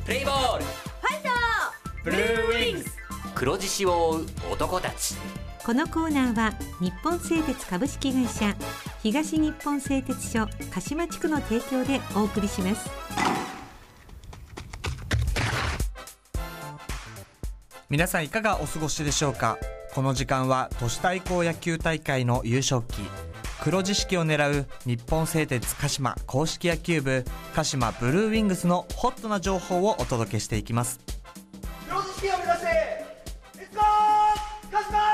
プレイボール、 ファイトブルーウィングス、黒獅子を追う男たち。 このコーナーは日本製鉄株式会社、東日本製鉄所鹿島地区の提供でお送りします。 皆さんいかがお過ごしでしょうか。この時間は都市対抗野球大会の優勝旗黒獅子を狙う日本製鉄鹿島公式野球部鹿島ブルーウィングスのホットな情報をお届けしていきます。 黒獅子を目指してレッツゴー鹿島。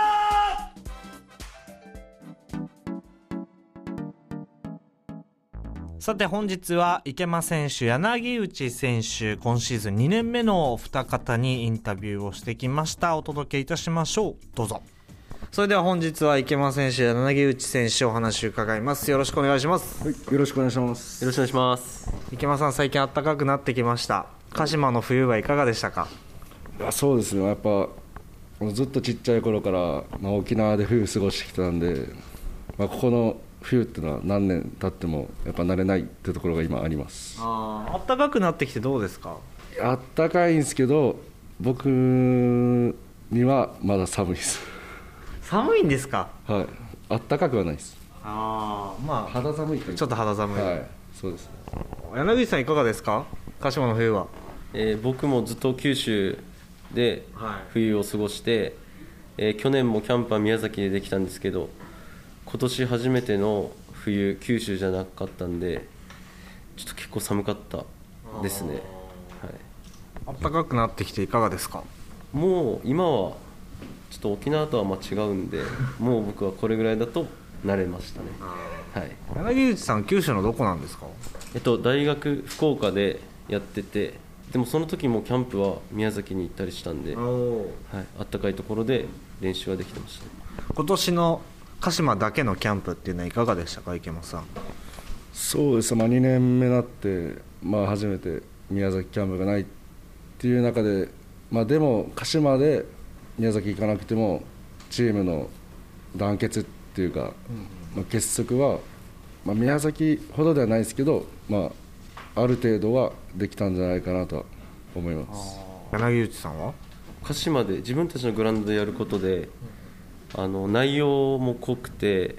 さて本日は池間選手、柳内選手、今シーズン2年目のお二方にインタビューをしてきました。お届けいたしましょう。どうぞ。それでは本日は池間選手、柳内選手お話を伺います。よろしくお願いします。 はい、よろしくお願いします。 よろしくお願いします。 池間さん、最近暖かくなってきました。鹿島の冬はいかがでしたか？ そうですね、やっぱずっとちっちゃい頃から、沖縄で冬過ごしてきたんで、ここの冬っていうのは何年経ってもやっぱ慣れないってところが今あります。 暖かくなってきてどうですか？ 暖かいんですけど、僕にはまだ寒いです。 寒いんですか？ はい、暖かくはないです。肌寒いというか、 ちょっと肌寒い、 はい、そうです。 柳口さんいかがですか？鹿島の冬は。 僕もずっと九州で冬を過ごして、去年もキャンプは宮崎でできたんですけど、今年初めての冬九州じゃなかったんで、ちょっと結構寒かったですね。 暖かくなってきていかがですか？ もう今はちょっと沖縄とは違うんで、もう僕はこれぐらいだと慣れましたね。はい、 柳口さん、九州のどこなんですか？ 大学福岡でやってて、でもその時もキャンプは宮崎に行ったりしたんで、暖かいところで練習はできてましたね。 今年の鹿島だけのキャンプっていうのはいかがでしたか、池間さん？ そうです、2年目になって、初めて宮崎キャンプがないっていう中で、でも鹿島で宮崎行かなくてもチームの団結っていうか、結束は、宮崎ほどではないですけど、ある程度はできたんじゃないかなとは思います。 柳内さんは？ 鹿島で自分たちのグラウンドでやることで、内容も濃くて、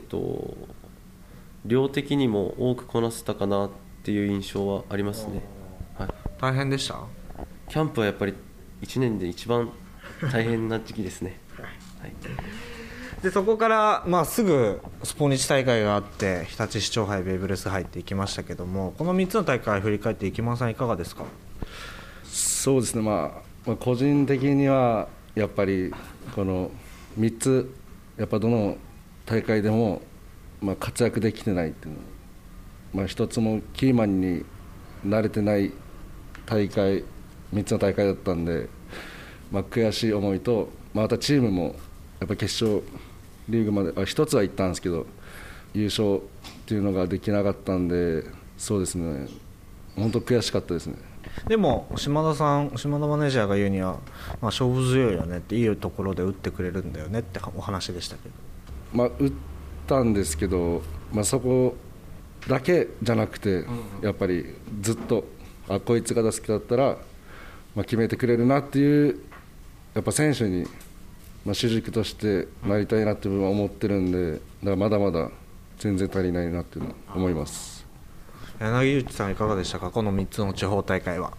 量的にも多くこなせたかなっていう印象はありますね。 大変でした？ キャンプはやっぱり1年で一番大変な時期ですね。 でそこから、すぐスポニチ大会があって日立市長杯、ベイブレス杯っていきましたけども、この3つの大会振り返って池間さんいかがですか？ そうですね、個人的にはやっぱりこの3つ、やっぱどの大会でも、活躍できてないっていうの、一つもキーマンに慣れてない大会、3つの大会だったんで、悔しい思いと、またチームもやっぱ決勝リーグまで1つは行ったんですけど、優勝っていうのができなかったんで、そうですね、本当悔しかったですね。 でも島田マネージャーが言うには、勝負強いよねって、いいところで打ってくれるんだよねってお話でしたけど、 打ったんですけど、そこだけじゃなくて、やっぱりずっとこいつが好きだったら、決めてくれるなっていう、やっぱ選手に、主軸としてなりたいなって思ってるんで、だからまだまだ全然足りないなっていうのは思います。 柳内さんいかがでしたか、この3つの地方大会は。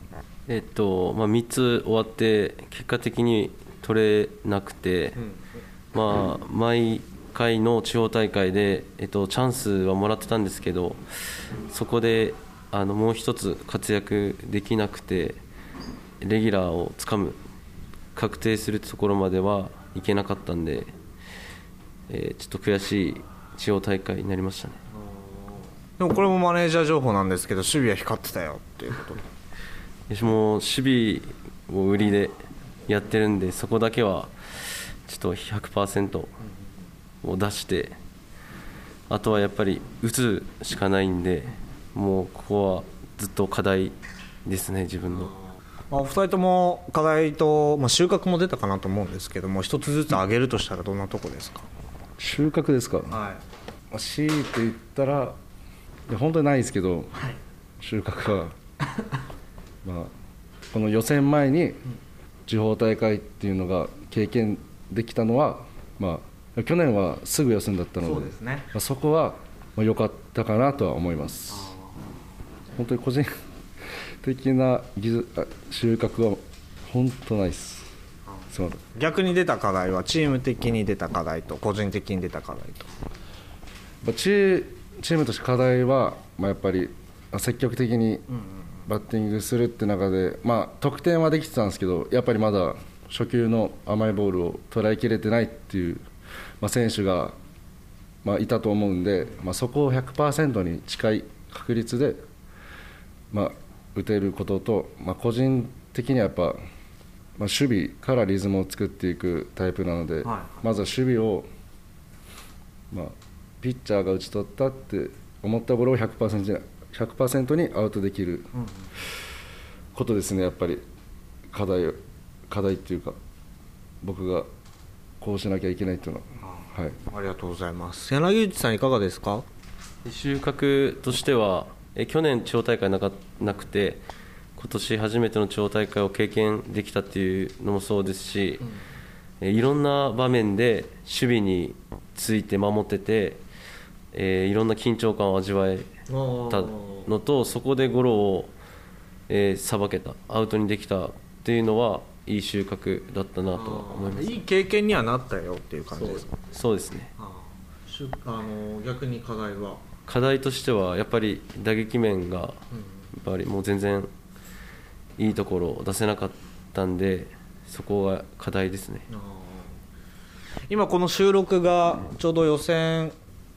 3つ終わって結果的に取れなくて、毎回の地方大会で、チャンスはもらってたんですけど、そこでもう一つ活躍できなくて、レギュラーをつかむ、確定するところまではいけなかったんで、ちょっと悔しい地方大会になりましたね。 でもこれもマネージャー情報なんですけど、守備は光ってたよっていうことで。 私も守備を売りでやってるんで、そこだけはちょっと 100% を出して、あとはやっぱり打つしかないんで、もうここはずっと課題ですね、自分の。 お二人とも課題と、収穫も出たかなと思うんですけども、一つずつ上げるとしたらどんなとこですか？ 収穫ですか？強いて言ったら、本当にないですけど、収穫はこの予選前に地方大会っていうのが経験できたのは、去年はすぐ予選だったので、 そうですね、そこは良かったかなとは思います。本当に個人的な収穫は本当ないです。 逆に出た課題はチーム的に出た課題と個人的に出た課題と、 チームとして課題は、やっぱり積極的にバッティングするって中で、得点はできてたんですけど、やっぱりまだ初球の甘いボールを捉えきれてないっていう、選手が、いたと思うんで、そこを 100% に近い確率で、打てることと、個人的にはやっぱ、守備からリズムを作っていくタイプなので、まずは守備を、ピッチャーが打ち取ったって思ったボールを 100% にアウトできることですね。やっぱり課題っていうか、僕がこうしなきゃいけないっていうのは、 ありがとうございます。柳内さんいかがですか？ 収穫としては去年地方大会なくて、今年初めての地方大会を経験できたっていうのもそうですし、いろんな場面で守備について守ってて、いろんな緊張感を味わえたのと、そこでゴロをさばけた、アウトにできたっていうのはいい収穫だったなとは思います。 いい経験にはなったよっていう感じですか？ そうですね。 逆に課題としてはやっぱり打撃面がやっぱりもう全然いいところを出せなかったんで、そこが課題ですね。 今この収録がちょうど予選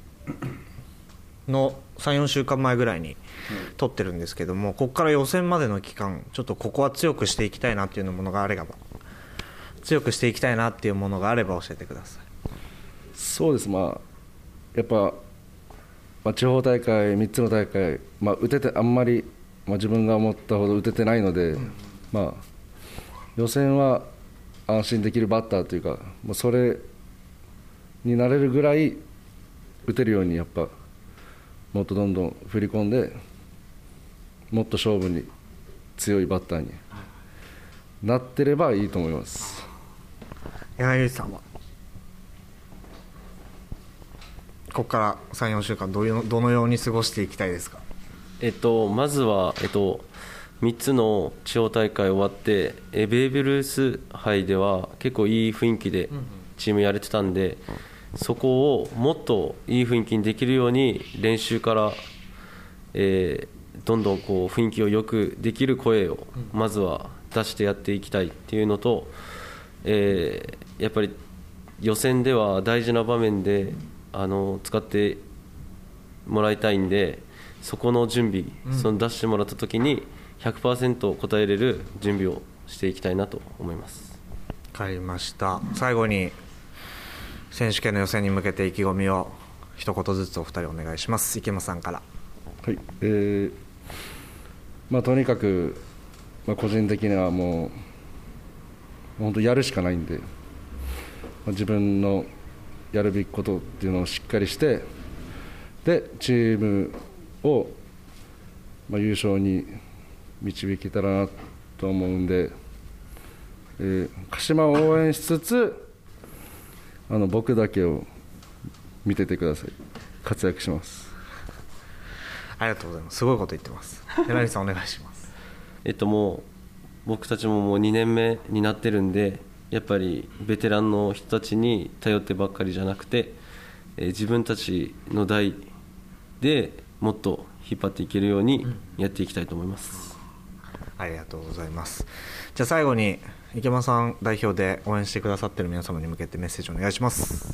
の 3,4 週間前ぐらいに撮ってるんですけども、ここから予選までの期間、ちょっとここは強くしていきたいなっていうものがあれば、強くしていきたいなっていうものがあれば教えてください。 そうです。やっぱ、地方大会3つの大会、打ててあんまり、自分が思ったほど打ててないので、予選は安心できるバッターというか、それになれるぐらい打てるように、やっぱもっとどんどん振り込んで、もっと勝負に強いバッターになってればいいと思います。 柳内さんはここから 3,4 週間どのように過ごしていきたいですか？ まずは、3つの地方大会終わって、ベーブ・ルース杯では結構いい雰囲気でチームやれてたんで、そこをもっといい雰囲気にできるように練習から、どんどんこう雰囲気をよくできる声をまずは出してやっていきたいっていうのと、やっぱり予選では大事な場面で使ってもらいたいんで、そこの準備、その出してもらった時に 100% 答えれる準備をしていきたいなと思います。 分かりました。最後に選手権の予選に向けて意気込みを一言ずつお二人お願いします。池間さんから。 はい、とにかく、個人的にはもう本当やるしかないんで、自分のやるべきことっていうのをしっかりして、でチームを、優勝に導けたらなと思うんで、鹿島を応援しつつ僕だけを見ててください。活躍します。 ありがとうございます。すごいこと言ってます。柳さんお願いします。 もう僕たちももう2年目になってるんで、やっぱりベテランの人たちに頼ってばっかりじゃなくて、自分たちの代でもっと引っ張っていけるようにやっていきたいと思います。 ありがとうございます。じゃあ最後に池間さん代表で応援してくださっている皆様に向けてメッセージお願いします。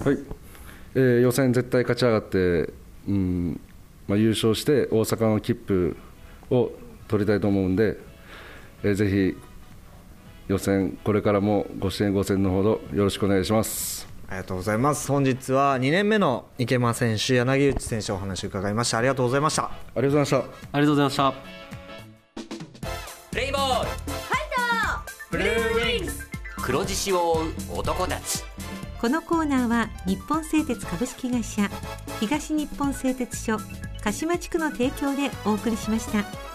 はい、予選絶対勝ち上がって、優勝して大阪の切符を取りたいと思うんで、ぜひ予選これからもご支援ご声援のほどよろしくお願いします。 ありがとうございます。本日は2年目の池間選手、柳内選手お話を伺いました。ありがとうございました。 ありがとうございました。 ありがとうございました。 プレイボール、ファイト、ブルーウィングス、黒獅子を追う男たち。 このコーナーは日本製鉄株式会社、東日本製鉄所鹿島地区の提供でお送りしました。